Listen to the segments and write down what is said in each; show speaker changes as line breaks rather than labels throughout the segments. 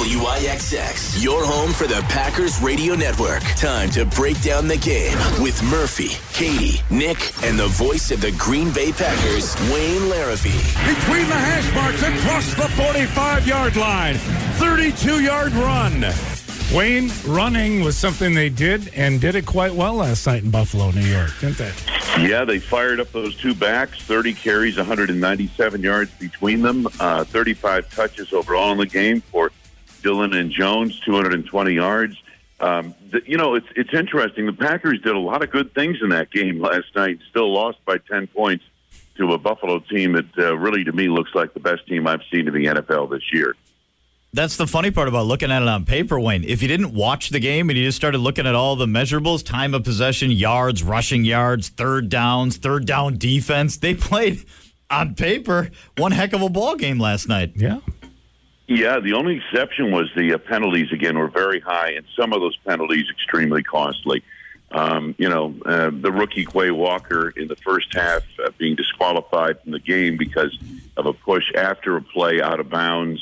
WIXX, your home for the Packers Radio Network. Time to break down the game with Murphy, Katie, Nick, and the voice of the Green Bay Packers, Wayne Larrivee.
Between the hash marks across the 45-yard line, 32-yard run. Wayne, running was something they did and did it quite well last night in Buffalo, New York, didn't they?
Yeah, they fired up those two backs, 30 carries, 197 yards between them, 35 touches overall in the game for Dillon and Jones, 220 yards. It's interesting. The Packers did a lot of good things in that game last night, still lost by 10 points to a Buffalo team that really, to me, looks like the best team I've seen in the NFL this year.
That's the funny part about looking at it on paper, Wayne. If you didn't watch the game and you just started looking at all the measurables, time of possession, yards, rushing yards, third downs, third down defense, they played, on paper, one heck of a ball game last night.
Yeah.
Yeah, the only exception was the penalties, again, were very high, and some of those penalties extremely costly. The rookie Quay Walker in the first half being disqualified from the game because of a push after a play out of bounds.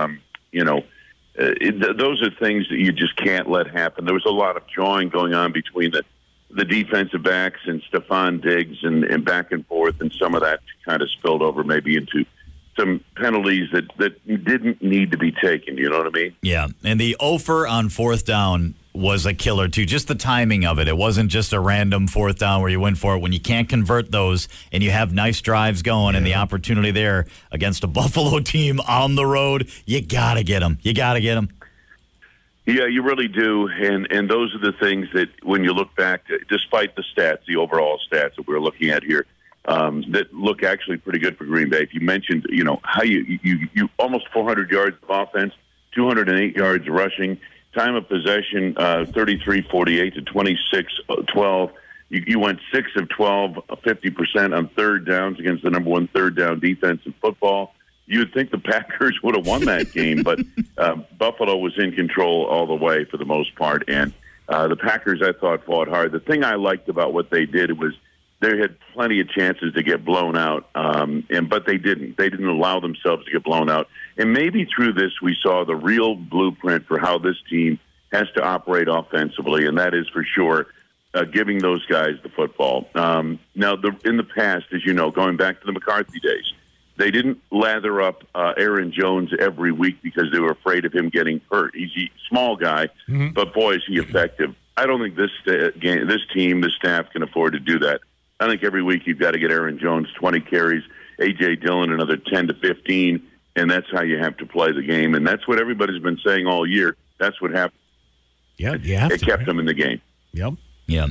Those are things that you just can't let happen. There was a lot of jawing going on between the defensive backs and Stephon Diggs and back and forth, and some of that kind of spilled over maybe into some penalties that didn't need to be taken. You know what I mean?
Yeah, and the Ofer on fourth down was a killer, too. Just the timing of it. It wasn't just a random fourth down where you went for it. When you can't convert those and you have nice drives going and the opportunity there against a Buffalo team on the road, you got to get them. You got to get them.
Yeah, you really do. And those are the things that when you look back, despite the stats, the overall stats that we're looking at here, that look actually pretty good for Green Bay. If you mentioned, how you almost 400 yards of offense, 208 yards rushing, time of possession, 33-48 to 26-12. You went 6 of 12, 50% on third downs against the number one third down defense in football. You would think the Packers would have won that game, but Buffalo was in control all the way for the most part. And the Packers, I thought, fought hard. The thing I liked about what they did was they had plenty of chances to get blown out, but they didn't. They didn't allow themselves to get blown out. And maybe through this we saw the real blueprint for how this team has to operate offensively, and that is for sure giving those guys the football. Now, in the past, as you know, going back to the McCarthy days, they didn't lather up Aaron Jones every week because they were afraid of him getting hurt. He's a small guy, but boy, is he effective. I don't think this team, this staff can afford to do that. I think every week you've got to get Aaron Jones 20 carries, A.J. Dillon another 10 to 15, and that's how you have to play the game. And that's what everybody's been saying all year. That's what happened.
Yeah,
it kept them in the game.
Yep.
Yeah.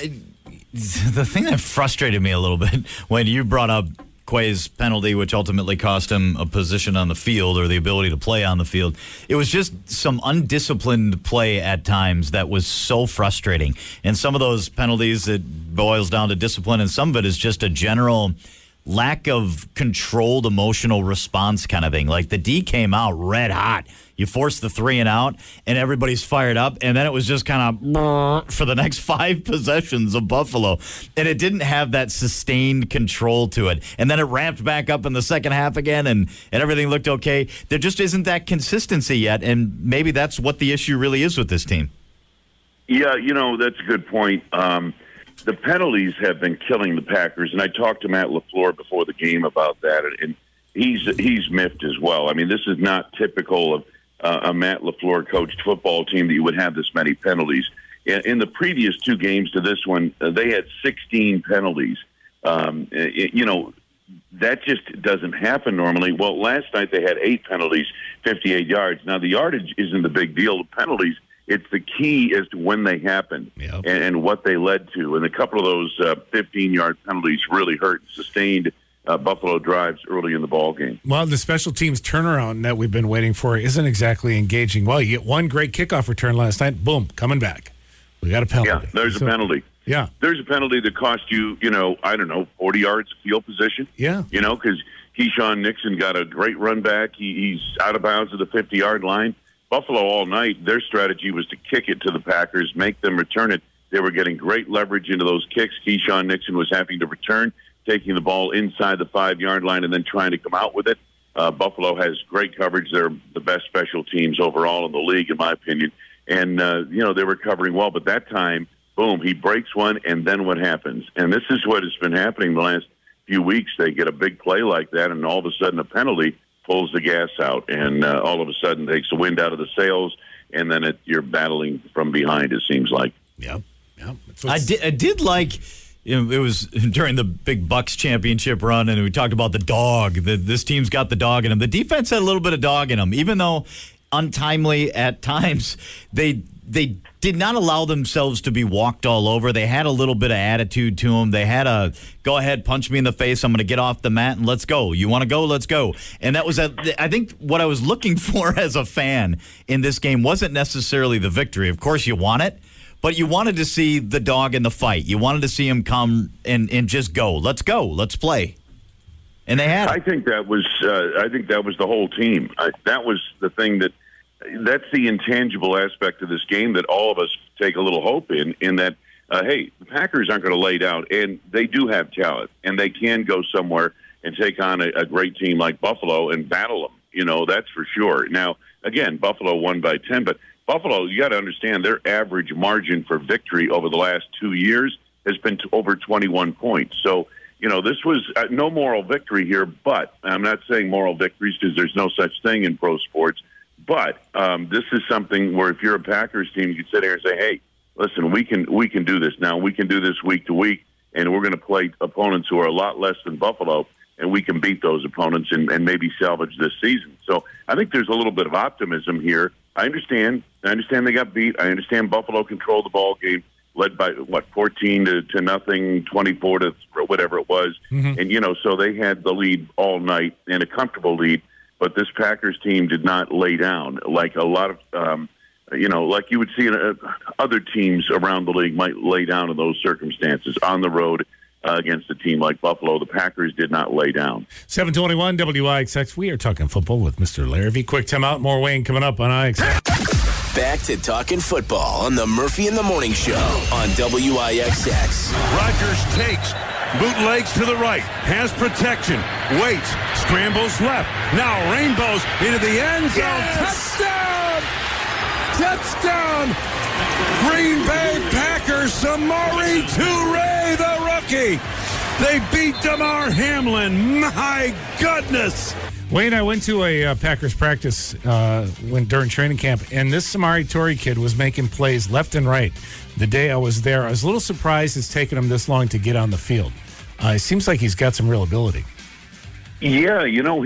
The thing that frustrated me a little bit when you brought up Quay's penalty, which ultimately cost him a position on the field or the ability to play on the field. It was just some undisciplined play at times that was so frustrating. And some of those penalties, it boils down to discipline, and some of it is just a general lack of controlled emotional response kind of thing. Like the D came out red hot. You force the 3 and out, and everybody's fired up, and then it was just kind of for the next 5 possessions of Buffalo. And it didn't have that sustained control to it. And then it ramped back up in the second half again, and everything looked okay. There just isn't that consistency yet, and maybe that's what the issue really is with this team.
Yeah, that's a good point. The penalties have been killing the Packers, and I talked to Matt LaFleur before the game about that, and he's miffed as well. I mean, this is not typical of a Matt LaFleur coached football team that you would have this many penalties. In the previous 2 games to this one, they had 16 penalties. That just doesn't happen normally. Well, last night they had 8 penalties, 58 yards. Now, the yardage isn't the big deal. The penalties, it's the key as to when they happened and what they led to. And a couple of those 15-yard penalties really hurt and sustained Buffalo drives early in the ball game.
Well, the special teams turnaround that we've been waiting for isn't exactly engaging. Well, you get one great kickoff return last night, boom, coming back. We got a penalty.
Yeah, there's a penalty.
Yeah.
There's a penalty that cost you, 40 yards of field position.
Yeah.
Because Keyshawn Nixon got a great run back. He's out of bounds at the 50-yard line. Buffalo all night, their strategy was to kick it to the Packers, make them return it. They were getting great leverage into those kicks. Keyshawn Nixon was having to return, taking the ball inside the 5-yard line and then trying to come out with it. Buffalo has great coverage. They're the best special teams overall in the league, in my opinion. And, they were covering well. But that time, boom, he breaks one, and then what happens? And this is what has been happening the last few weeks. They get a big play like that, and all of a sudden a penalty pulls the gas out, and all of a sudden takes the wind out of the sails, and then you're battling from behind, it seems like.
Yep.
I did like, it was during the big Bucks championship run, and we talked about the dog. This team's got the dog in them. The defense had a little bit of dog in them, even though untimely at times. They did not allow themselves to be walked all over. They had a little bit of attitude to them. They had a, go ahead, punch me in the face. I'm going to get off the mat and let's go. You want to go? Let's go. And that was, I think, what I was looking for as a fan in this game wasn't necessarily the victory. Of course, you want it, but you wanted to see the dog in the fight. You wanted to see him come and just go. Let's go. Let's play. And they had it.
I think that was the whole team. That was the thing that's the intangible aspect of this game that all of us take a little hope in that, hey, the Packers aren't going to lay down, and they do have talent, and they can go somewhere and take on a great team like Buffalo and battle them. That's for sure. Now, again, Buffalo won by 10, but Buffalo, you got to understand, their average margin for victory over the last 2 years has been over 21 points. So, this was no moral victory here, but I'm not saying moral victories because there's no such thing in pro sports. But this is something where if you're a Packers team, you can sit here and say, hey, listen, we can do this now. We can do this week to week, and we're going to play opponents who are a lot less than Buffalo, and we can beat those opponents and maybe salvage this season. So I think there's a little bit of optimism here. I understand they got beat. I understand Buffalo controlled the ball game, led by, 14 to nothing, 24 to whatever it was. Mm-hmm. And, so they had the lead all night and a comfortable lead. But this Packers team did not lay down like a lot of, like you would see in other teams around the league might lay down in those circumstances on the road against a team like Buffalo. The Packers did not lay down.
721 WIXX. We are talking football with Mr. Larrivee. Quick timeout. More Wayne coming up on IXX.
Back to talking football on the Murphy in the Morning Show on WIXX.
Rodgers takes. Bootlegs to the right, has protection, waits, scrambles left. Now rainbows into the end zone.
Yes!
Touchdown! Green Bay Packers, Samori Toure, the rookie. They beat Damar Hamlin. My goodness.
Wayne, I went to a Packers practice during training camp, and this Samori Toure kid was making plays left and right. The day I was there, I was a little surprised it's taken him this long to get on the field. It seems like he's got some real ability.
Yeah,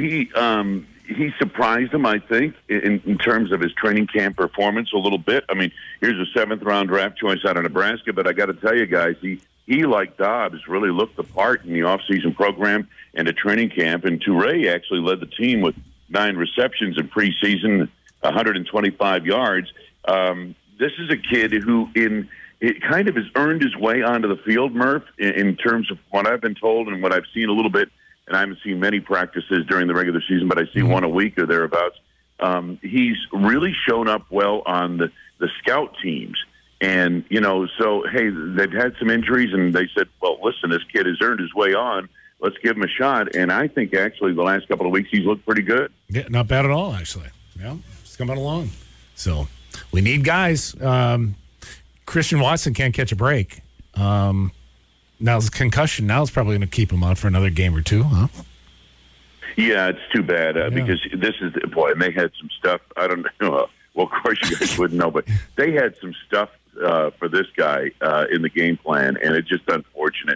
he surprised him, I think, in terms of his training camp performance a little bit. I mean, here's a 7th-round draft choice out of Nebraska, but I got to tell you guys, he, like Dobbs, really looked the part in the offseason program and at training camp, and Toure actually led the team with 9 receptions in preseason, 125 yards. This is a kid who it kind of has earned his way onto the field, Murph, in terms of what I've been told and what I've seen a little bit, and I haven't seen many practices during the regular season, but I see one a week or thereabouts. He's really shown up well on the scout teams. And, so, hey, they've had some injuries, and they said, well, listen, this kid has earned his way on. Let's give him a shot. And I think, actually, the last couple of weeks, he's looked pretty good.
Yeah, not bad at all, actually. Yeah, it's coming along. So we need guys. Christian Watson can't catch a break. Now his concussion now is probably going to keep him on for another game or two, huh?
Yeah, it's too bad because this is and they had some stuff. I don't know. Well, of course you guys wouldn't know, but they had some stuff for this guy in the game plan, and it's just unfortunate.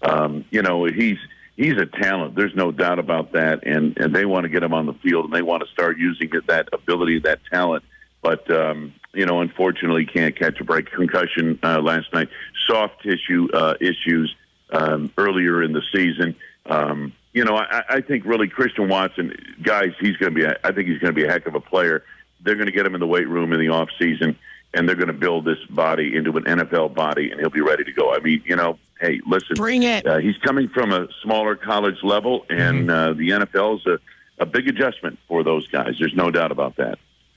He's a talent. There's no doubt about that, and they want to get him on the field, and they want to start using that ability, that talent. But unfortunately, can't catch a break. Concussion last night. Soft tissue issues earlier in the season. I think really Christian Watson, guys, I think he's going to be a heck of a player. They're going to get him in the weight room in the off season, and they're going to build this body into an NFL body, and he'll be ready to go. I mean, hey, listen,
bring it.
He's coming from a smaller college level, and the NFL is a big adjustment for those guys. There's no doubt about that.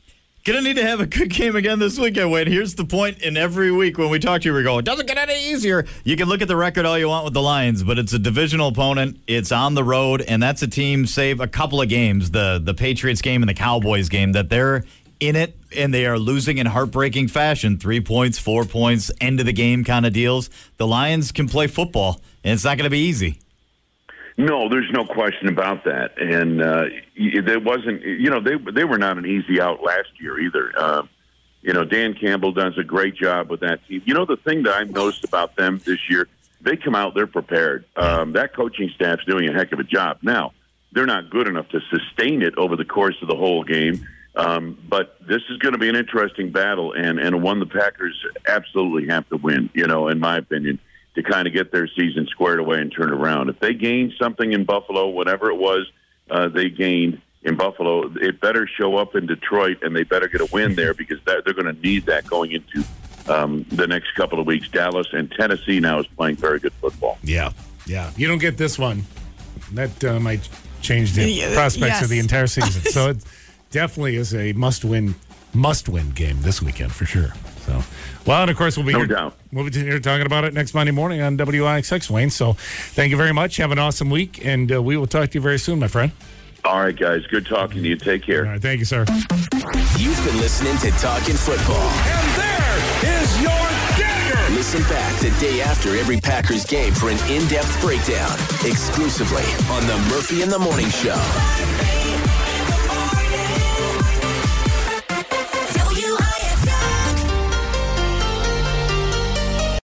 Gonna need to have a good game again this weekend, Wade. Here's the point in every week when we talk to you, we go, it doesn't get any easier. You can look at the record all you want with the Lions, but it's a divisional opponent. It's on the road, and that's a team, save a couple of games, the Patriots game and the Cowboys game, that they're in it, and they are losing in heartbreaking fashion. 3 points, 4 points, end of the game kind of deals. The Lions can play football, and it's not going to be easy.
No, there's no question about that. And there wasn't, they were not an easy out last year either. Dan Campbell does a great job with that team. The thing that I've noticed about them this year, they come out, they're prepared. That coaching staff's doing a heck of a job. Now, they're not good enough to sustain it over the course of the whole game. But this is going to be an interesting battle and one the Packers absolutely have to win, in my opinion, to kind of get their season squared away and turn around. If they gain something in Buffalo, whatever it was they gained in Buffalo, it better show up in Detroit, and they better get a win there because they're going to need that going into the next couple of weeks. Dallas and Tennessee now is playing very good football.
Yeah. You don't get this one. That might change the prospects of the entire season. So it definitely is a must-win game this weekend for sure. So, well, and of course we'll be here talking about it next Monday morning on WIXX, Wayne. So, thank you very much. Have an awesome week, and we will talk to you very soon, my friend.
All right, guys. Good talking to you. Take care.
All right, thank you, sir.
You've been listening to Talkin' Football.
And there is your dagger.
Listen back the day after every Packers game for an in-depth breakdown, exclusively on the Murphy in the Morning Show.